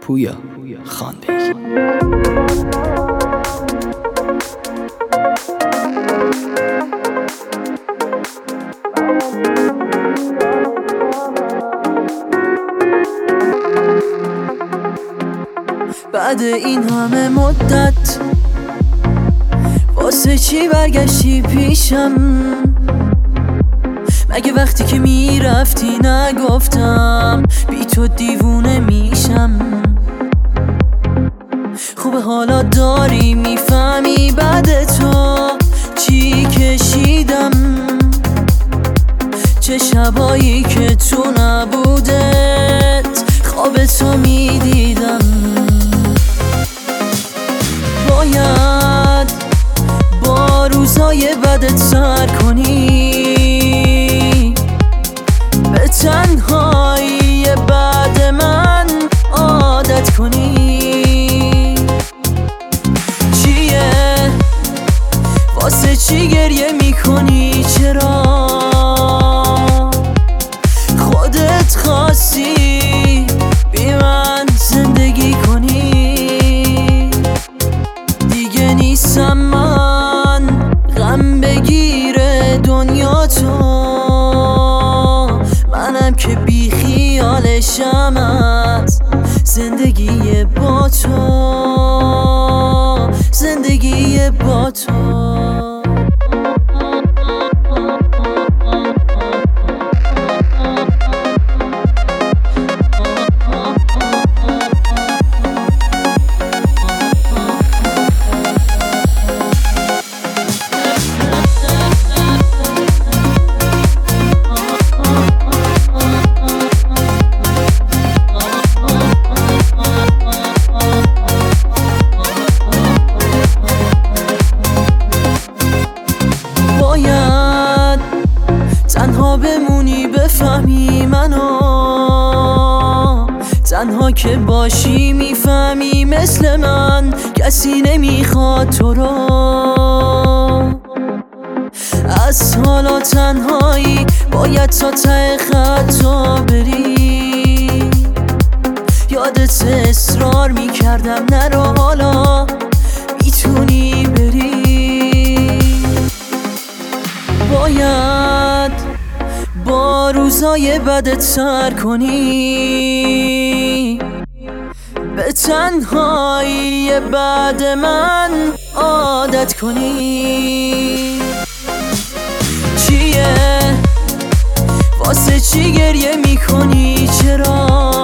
پویا خاندگی. بعد این همه مدت واسه چی برگشتی پیشم؟ مگه وقتی که میرفتی نگفتم بی تو دیوونه میشم؟ خوبه حالا داری میفهمی بعد تو چی کشیدم، چه شبایی که تو نبودت خواب تو میدیدم. باید با روزای بدت سر کنی، به تنهایی بعد من عادت کنی. چیه واسه چی گریه میکنی؟ چرا خودت خواستی بی من زندگی کنی؟ دیگه نیستم من غم بگیر دنیا تو، منم که بی خیالشم از زندگی با تو، زندگی با تو. تنها بمونی بفهمی منو، تنها که باشی میفهمی مثل من کسی نمیخواد تو رو. از حالا تنهایی باید تا ته خطا بری، یادت اصرار میکردم نرو، حالا میتونی بری. باید با روزای بدت سر کنی، به تنهایی بعد من عادت کنی. چیه واسه چی گریه میکنی؟ چرا